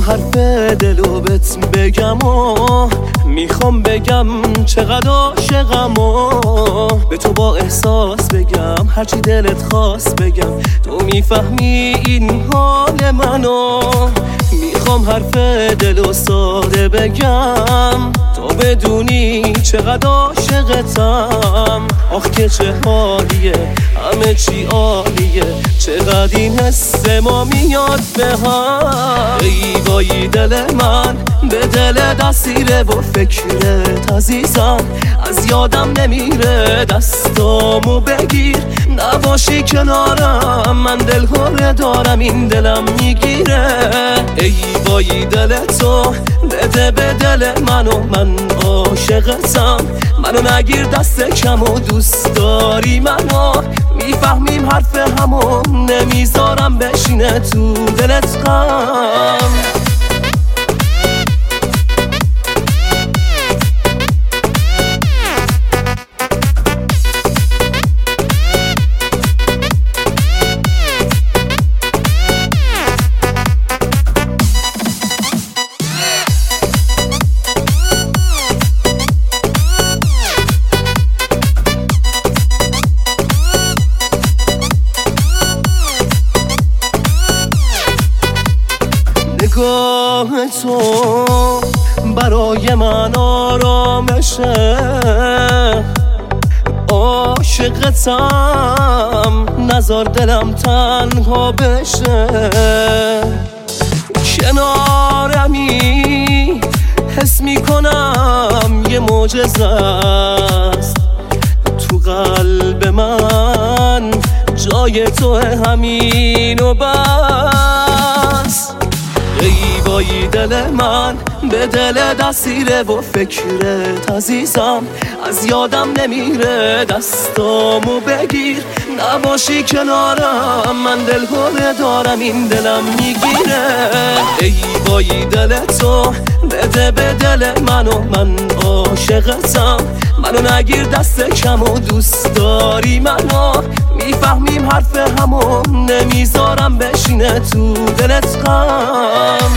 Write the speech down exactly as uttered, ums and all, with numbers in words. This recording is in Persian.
حرف دلو بهت بگم و میخوام بگم چقدر عاشقم و به تو با احساس بگم هرچی دلت خواست بگم تو میفهمی این حال منو. میخوام حرف دلو ساده بگم تو بدونی چقدر عاشقتم. آخ که چه حالیه همه چی عالیه چقدر این حس ما میاد به هم. ای وای دل من به دل دستیره و فکرت عزیزم از یادم نمیره. دستامو بگیر نباشی کنارم من دل هره دارم این دلم میگیره. ای وای دل تو بده به دل منو من عاشقتم. منو نگیر دست کم و دوست داری منو میفهمیم حرف همو نمیذارم بشینه تو دلت غم. نگاه تو برای من آرامشه عاشقتم نذار دلم تنها بشه. کنارمی حس میکنم یه معجزه است تو قلب من جای تو همین و بس. ای وای دل من به دل دستیره و فکرت عزیزم از یادم نمیره. دستامو بگیر نباشی کنارم من دل هره دارم این دلم میگیره. ای وای دل تو بده به دل منو من عاشقتم. منو نگیر دست کم و دوست داری منو میفهمیم حرف همو نمیذارم بشینه تو دلت غم.